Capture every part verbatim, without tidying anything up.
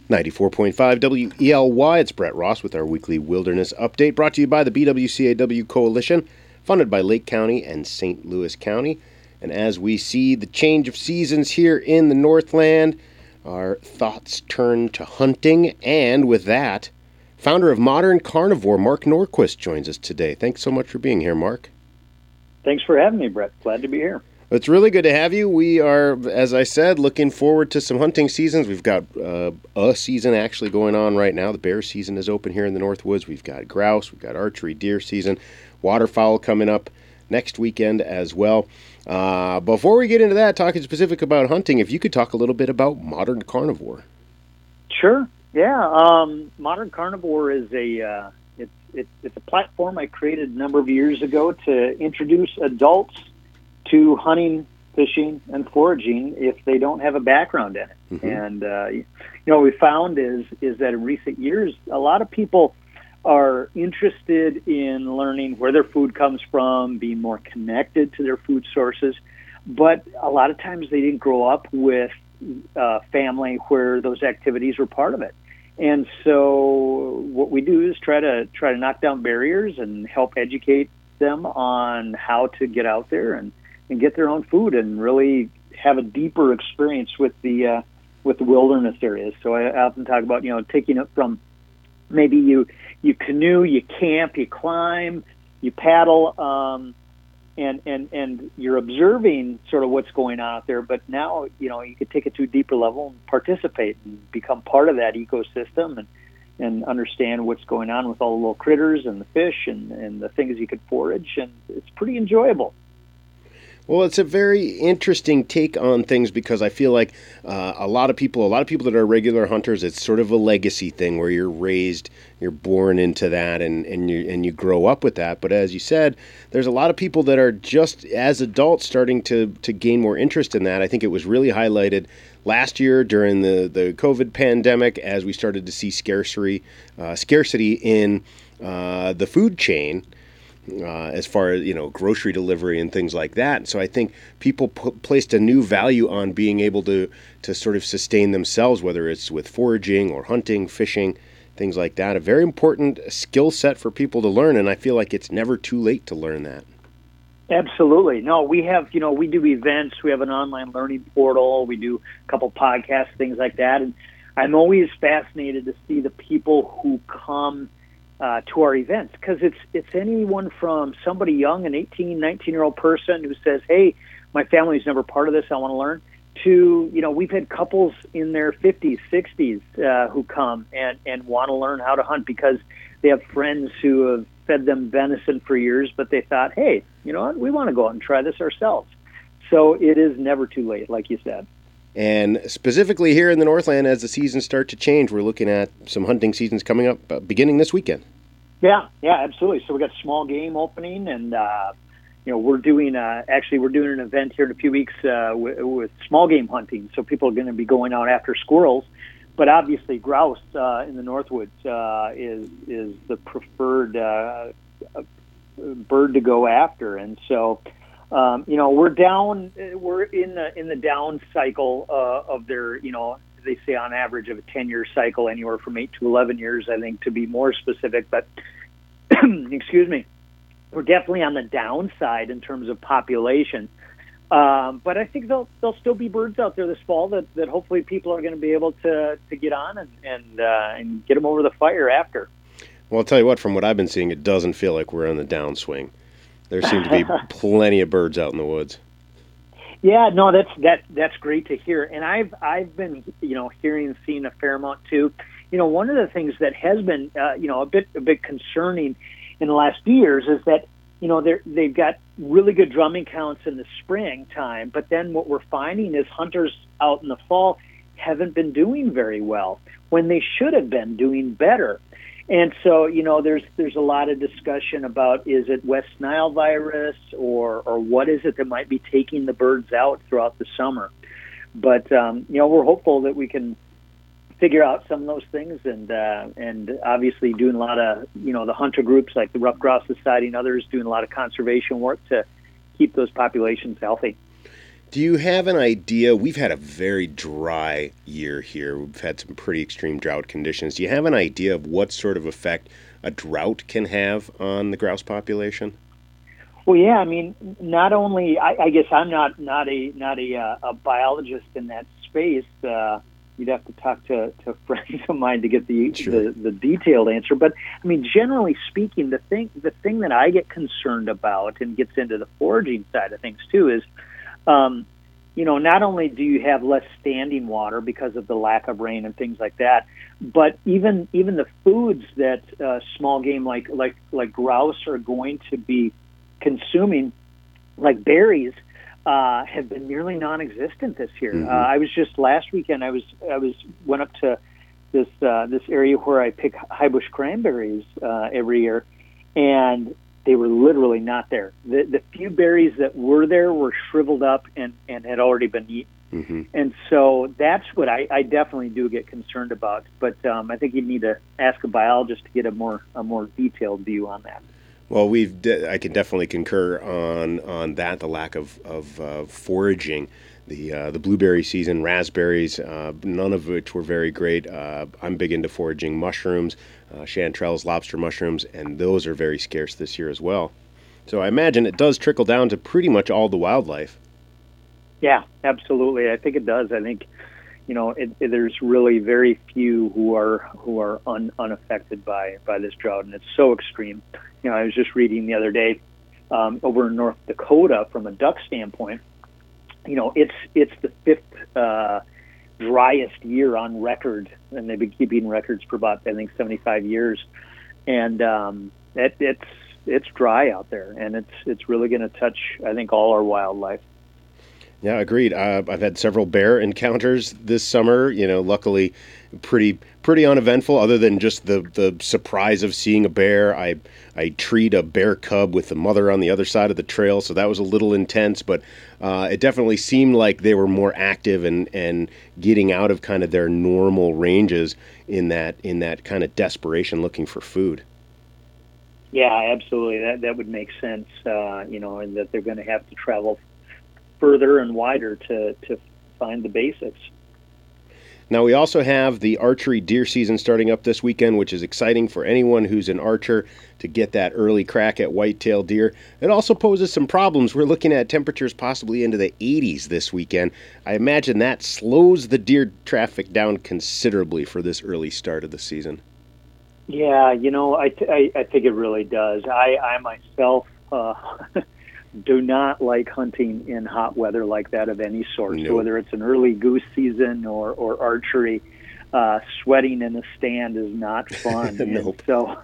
ninety-four point five W E L Y, it's Brett Ross with our weekly Wilderness Update, brought to you by the B W C A W Coalition, funded by Lake County and Saint Louis County. And as we see the change of seasons here in the Northland, our thoughts turn to hunting. And with that, founder of Modern Carnivore, Mark Norquist, joins us today. Thanks so much for being here, Mark. Thanks for having me, Brett. Glad to be here. It's really good to have you. We are, as I said, looking forward to some hunting seasons. We've got uh, a season actually going on right now. The bear season is open here in the Northwoods. We've got grouse, we've got archery, deer season, waterfowl coming up next weekend as well. Uh, before we get into that, talking specific about hunting, if you could talk a little bit about Modern Carnivore. Sure. Yeah. Um, Modern Carnivore is a uh, it's, it's it's a platform I created a number of years ago to introduce adults to hunting, fishing, and foraging if they don't have a background in it. Mm-hmm. And, uh, you know, what we found is is that in recent years, a lot of people are interested in learning where their food comes from, being more connected to their food sources, but a lot of times they didn't grow up with a family where those activities were part of it. And so what we do is try to try to knock down barriers and help educate them on how to get out there and and get their own food and really have a deeper experience with the uh, with the wilderness areas. So I often talk about, you know, taking it from maybe you you canoe, you camp, you climb, you paddle, um, and and and you're observing sort of what's going on out there. But now, you know, you could take it to a deeper level and participate and become part of that ecosystem and and understand what's going on with all the little critters and the fish and, and the things you could forage. And it's pretty enjoyable. Well, it's a very interesting take on things because I feel like uh, a lot of people, a lot of people that are regular hunters, it's sort of a legacy thing where you're raised, you're born into that, and, and you and you grow up with that. But as you said, there's a lot of people that are just as adults starting to to gain more interest in that. I think it was really highlighted last year during the, the COVID pandemic as we started to see scarcity uh, scarcity in uh, the food chain. Uh, as far as, you know, grocery delivery and things like that. So I think people p- placed a new value on being able to, to sort of sustain themselves, whether it's with foraging or hunting, fishing, things like that. A very important skill set for people to learn, and I feel like it's never too late to learn that. Absolutely. No, we have, you know, we do events. We have an online learning portal. We do a couple podcasts, things like that. And I'm always fascinated to see the people who come Uh, to our events, because it's it's anyone from somebody young, an eighteen, nineteen-year-old person who says, hey, my family's never part of this, I want to learn, to, you know, we've had couples in their fifties, sixties uh, who come and, and want to learn how to hunt because they have friends who have fed them venison for years, but they thought, hey, you know what, we want to go out and try this ourselves. So it is never too late, like you said. And specifically here in the Northland, as the seasons start to change, we're looking at some hunting seasons coming up uh, beginning this weekend. Yeah, yeah, absolutely. So we got small game opening, and uh, you know we're doing uh, actually we're doing an event here in a few weeks uh, with, with small game hunting. So people are going to be going out after squirrels, but obviously grouse uh, in the Northwoods uh, is is the preferred uh, bird to go after, and so. Um, you know, we're down, we're in the, in the down cycle, uh, of their, you know, they say on average of a ten year cycle, anywhere from eight to eleven years, I think, to be more specific, but excuse me, we're definitely on the downside in terms of population. Um, but I think there'll, there'll still be birds out there this fall that, that hopefully people are going to be able to, to get on and, and, uh, and get them over the fire after. Well, I'll tell you what, from what I've been seeing, it doesn't feel like we're on the downswing. There seem to be plenty of birds out in the woods. Yeah, no, that's that that's great to hear. And I've I've been you know hearing and seeing a fair amount too. You know, one of the things that has been uh, you know a bit a bit concerning in the last few years is that you know they they've got really good drumming counts in the springtime, but then what we're finding is hunters out in the fall haven't been doing very well when they should have been doing better. And so, you know, there's there's a lot of discussion about, is it West Nile virus or or what is it that might be taking the birds out throughout the summer? But, um, you know, we're hopeful that we can figure out some of those things, and uh, and obviously doing a lot of, you know, the hunter groups like the Ruffed Grouse Society and others doing a lot of conservation work to keep those populations healthy. Do you have an idea? We've had a very dry year here. We've had some pretty extreme drought conditions. Do you have an idea of what sort of effect a drought can have on the grouse population? Well, yeah, I mean, not only I, I guess I'm not not a not a, uh, a biologist in that space. Uh, you'd have to talk to, to friends of mine to get the, sure. the the detailed answer. But I mean, generally speaking, the thing the thing that I get concerned about and gets into the foraging side of things too is, um, you know, not only do you have less standing water because of the lack of rain and things like that, but even even the foods that uh, small game like like like grouse are going to be consuming, like berries, uh, have been nearly non-existent this year. Mm-hmm. Uh, I was just last weekend. I was I was went up to this uh, this area where I pick high bush cranberries uh, every year, and they were literally not there. The the few berries that were there were shriveled up and, and had already been eaten. Mm-hmm. And so that's what I, I definitely do get concerned about. But um, I think you need to ask a biologist to get a more a more detailed view on that. Well, we've de- I can definitely concur on on that. The lack of of uh, foraging, the uh, the blueberry season, raspberries, uh, none of which were very great. Uh, I'm big into foraging mushrooms, uh, chanterelles, lobster mushrooms, and those are very scarce this year as well. So I imagine it does trickle down to pretty much all the wildlife. Yeah, absolutely. I think it does. I think, you know, it, it, there's really very few who are who are un, unaffected by, by this drought, and it's so extreme. You know, I was just reading the other day um, over in North Dakota from a duck standpoint. You know, it's it's the fifth uh, driest year on record, and they've been keeping records for about I think seventy-five years, and um, it, it's it's dry out there, and it's it's really going to touch I think all our wildlife. Yeah, agreed. Uh, I've had several bear encounters this summer. You know, luckily, pretty pretty uneventful. Other than just the, the surprise of seeing a bear, I I treed a bear cub with the mother on the other side of the trail, so that was a little intense. But uh, it definitely seemed like they were more active and, and getting out of kind of their normal ranges in that in that kind of desperation, looking for food. Yeah, absolutely. That that would make sense. Uh, you know, and that they're going to have to travel further and wider to, to find the basics. Now, we also have the archery deer season starting up this weekend, which is exciting for anyone who's an archer to get that early crack at whitetail deer. It also poses some problems. We're looking at temperatures possibly into the eighties this weekend. I imagine that slows the deer traffic down considerably for this early start of the season. Yeah, you know, I, th- I, I think it really does. I, I myself uh, do not like hunting in hot weather like that of any sort. Nope. So whether it's an early goose season or, or archery, uh, sweating in the stand is not fun. Nope. And so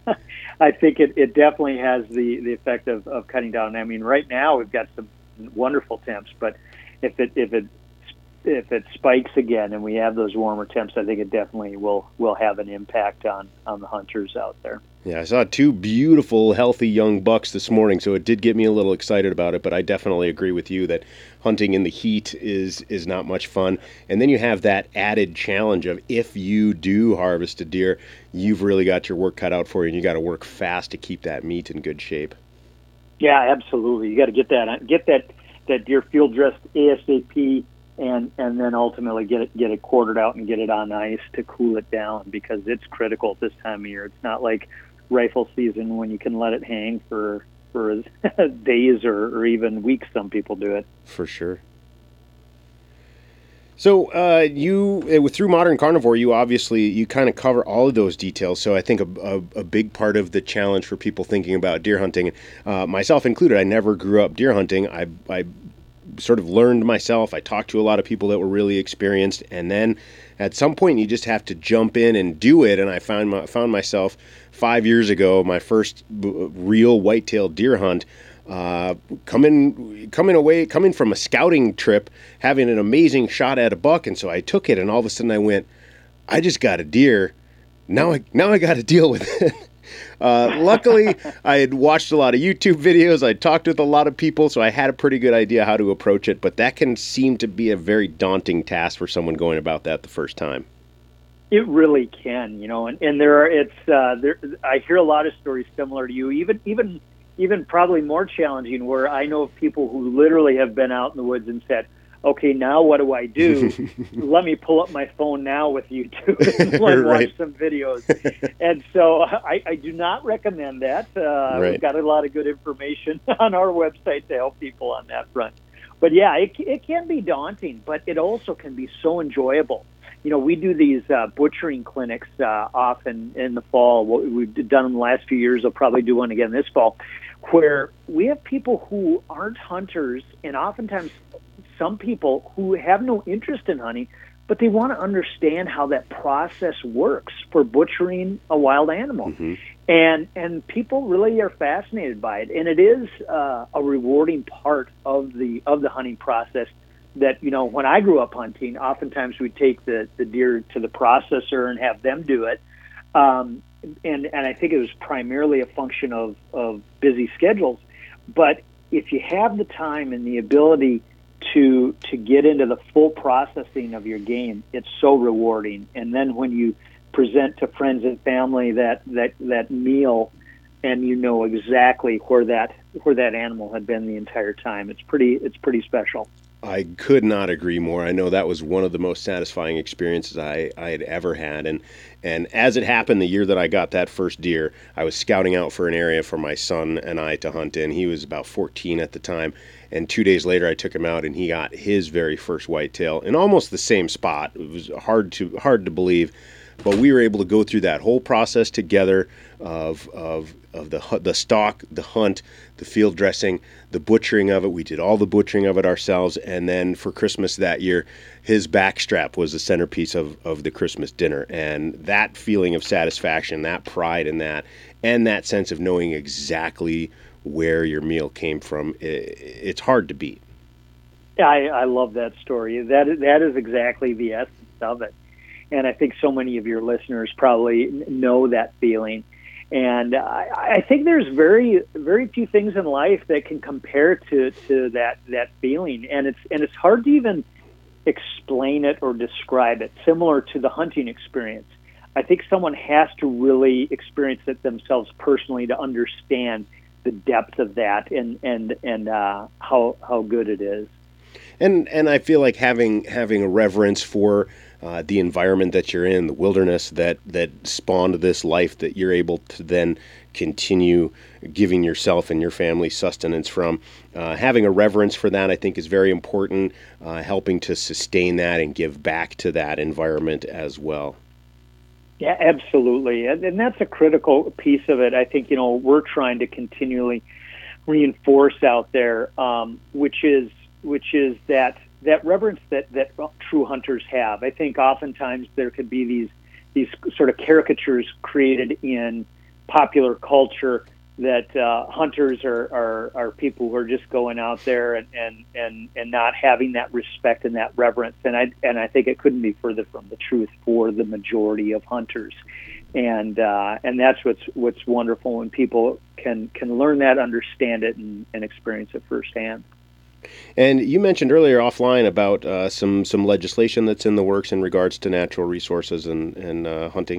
I think it, it definitely has the, the effect of, of cutting down. I mean, right now we've got some wonderful temps, but if it if it if it spikes again and we have those warmer temps, I think it definitely will will have an impact on, on the hunters out there. Yeah, I saw two beautiful, healthy young bucks this morning, so it did get me a little excited about it, but I definitely agree with you that hunting in the heat is is not much fun. And then you have that added challenge of if you do harvest a deer, you've really got your work cut out for you, and you got to work fast to keep that meat in good shape. Yeah, absolutely. You got to get that get that, that deer field dressed ASAP, and and then ultimately get it get it quartered out and get it on ice to cool it down, because it's critical at this time of year. It's not like rifle season when you can let it hang for for days or, or even weeks. Some people do it. For sure. So uh, you, through Modern Carnivore, you obviously, you kind of cover all of those details. So I think a, a, a big part of the challenge for people thinking about deer hunting, uh, myself included, I never grew up deer hunting. I, I sort of learned myself. I talked to a lot of people that were really experienced, and then at some point you just have to jump in and do it. And I found my, found myself five years ago, my first b- real whitetail deer hunt, uh, coming coming away, coming from a scouting trip, having an amazing shot at a buck, and so I took it, and all of a sudden I went, I just got a deer. Now I now I got to deal with it. Uh, luckily, I had watched a lot of YouTube videos. I talked with a lot of people, so I had a pretty good idea how to approach it. But that can seem to be a very daunting task for someone going about that the first time. It really can, you know, and, and there are, it's, uh, there, I hear a lot of stories similar to you, even, even even probably more challenging, where I know of people who literally have been out in the woods and said, okay, now what do I do? Let me pull up my phone now with YouTube and watch right. some videos. And so I, I do not recommend that. Uh, right. We've got a lot of good information on our website to help people on that front. But yeah, it, it can be daunting, but it also can be so enjoyable. You know, we do these uh, butchering clinics uh, often in the fall. What we've done in the last few years, I'll probably do one again this fall, where we have people who aren't hunters, and oftentimes some people who have no interest in hunting, but they want to understand how that process works for butchering a wild animal. Mm-hmm. And and people really are fascinated by it. And it is uh, a rewarding part of the of the hunting process that, you know, when I grew up hunting, oftentimes we'd take the, the deer to the processor and have them do it. Um, and, and I think it was primarily a function of, of busy schedules. But if you have the time and the ability to to get into the full processing of your game, it's so rewarding. And then when you present to friends and family that, that, that meal, and you know exactly where that where that animal had been the entire time, it's pretty it's pretty special. I could not agree more. I know that was one of the most satisfying experiences I, I had ever had. And and as it happened, the year that I got that first deer, I was scouting out for an area for my son and I to hunt in. He was about fourteen at the time. And two days later, I took him out, and he got his very first whitetail in almost the same spot. It was hard to hard to believe, but we were able to go through that whole process together of of of the the stalk, the hunt, the field dressing, the butchering of it. We did all the butchering of it ourselves, and then for Christmas that year, his backstrap was the centerpiece of, of the Christmas dinner. And that feeling of satisfaction, that pride in that, and that sense of knowing exactly where your meal came from, it's hard to beat. Yeah, I, I love that story. That that is exactly the essence of it. And I think so many of your listeners probably know that feeling. And I, I think there's very, very few things in life that can compare to, to that, that feeling. And it's and it's hard to even explain it or describe it, similar to the hunting experience. I think someone has to really experience it themselves personally to understand the depth of that and and and uh, how how good it is. And and I feel like having having a reverence for uh, the environment that you're in, the wilderness that that spawned this life that you're able to then continue giving yourself and your family sustenance from. Uh, having a reverence for that, I think, is very important. Uh, helping to sustain that and give back to that environment as well. Yeah, absolutely. And, and that's a critical piece of it. I think, you know, we're trying to continually reinforce out there, um, which is which is that that reverence that, that true hunters have. I think oftentimes there could be these these sort of caricatures created in popular culture that uh, hunters are, are, are people who are just going out there and, and, and, and not having that respect and that reverence. And I and I think it couldn't be further from the truth for the majority of hunters. And uh, and that's what's what's wonderful when people can, can learn that, understand it, and, and experience it firsthand. And you mentioned earlier offline about uh, some some legislation that's in the works in regards to natural resources and, and uh, hunting.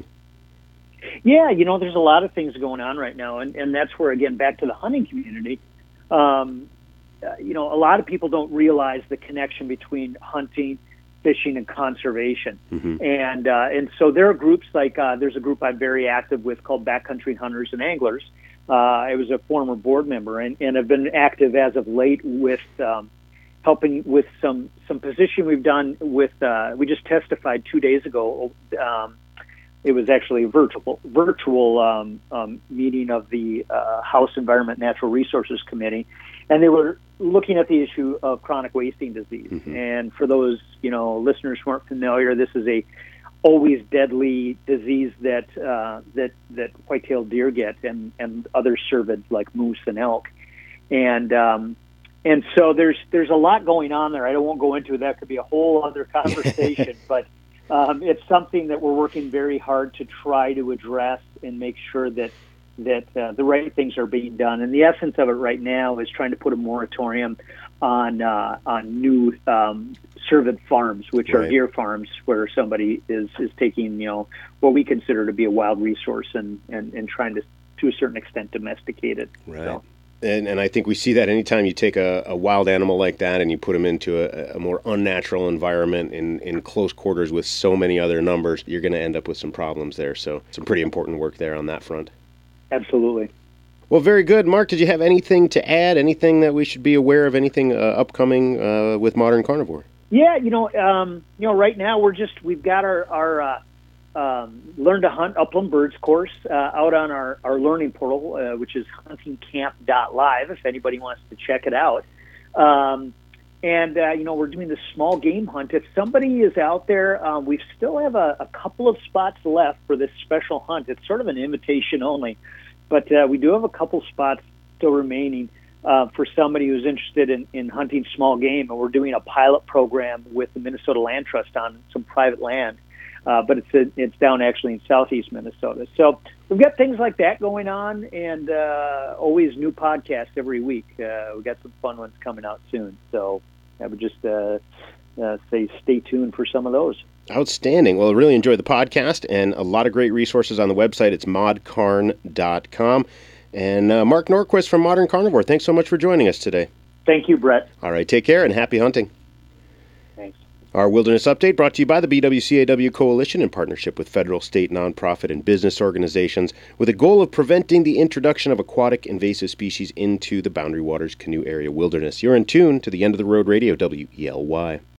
Yeah, you know, there's a lot of things going on right now, and, and that's where, again, back to the hunting community, um, uh, you know, a lot of people don't realize the connection between hunting, fishing, and conservation. Mm-hmm. And uh, and so there are groups like, uh, there's a group I'm very active with called Backcountry Hunters and Anglers. Uh, I was a former board member, and, and have been active as of late with um, helping with some, some position we've done with, uh, we just testified two days ago, um, it was actually a virtual virtual um, um, meeting of the uh, House Environment and Natural Resources Committee, and they were looking at the issue of chronic wasting disease. Mm-hmm. And for those you know listeners who aren't familiar, this is a always deadly disease that uh, that that white-tailed deer get and, and other cervids like moose and elk. And um, and so there's there's a lot going on there. I don't won't go into it. That could be a whole other conversation, but. Um, it's something that we're working very hard to try to address and make sure that that uh, the right things are being done. And the essence of it right now is trying to put a moratorium on uh, on new um, cervid farms, which right. are deer farms, where somebody is, is taking you know what we consider to be a wild resource and, and, and trying to to a certain extent domesticate it. Right. So. And, and I think we see that anytime you take a, a wild animal like that and you put them into a, a more unnatural environment in, in close quarters with so many other numbers, you're going to end up with some problems there. So some pretty important work there on that front. Absolutely. Well, very good. Mark, did you have anything to add? Anything that we should be aware of? Anything uh, upcoming uh, with Modern Carnivore? Yeah, you know, um, you know, right now we're just we've got our our uh, um, Learn to Hunt Upland Birds course uh, out on our, our learning portal, uh, which is hunting camp dot live. If anybody wants to check it out, um, and uh, you know, we're doing this small game hunt. If somebody is out there, um, we still have a, a couple of spots left for this special hunt. It's sort of an invitation only, but uh, we do have a couple spots still remaining. Uh, for somebody who's interested in, in hunting small game, and we're doing a pilot program with the Minnesota Land Trust on some private land, uh, but it's a, it's down actually in southeast Minnesota. So we've got things like that going on, and uh, always new podcasts every week. Uh, we've got some fun ones coming out soon. So I would just uh, uh, say stay tuned for some of those. Outstanding. Well, I really enjoyed the podcast, and a lot of great resources on the website. It's mod carn dot com. And uh, Mark Norquist from Modern Carnivore, thanks so much for joining us today. Thank you, Brett. All right, take care and happy hunting. Thanks. Our Wilderness Update brought to you by the B W C A W Coalition in partnership with federal, state, nonprofit, and business organizations with a goal of preventing the introduction of aquatic invasive species into the Boundary Waters Canoe Area wilderness. You're in tune to the End of the Road Radio, W E L Y.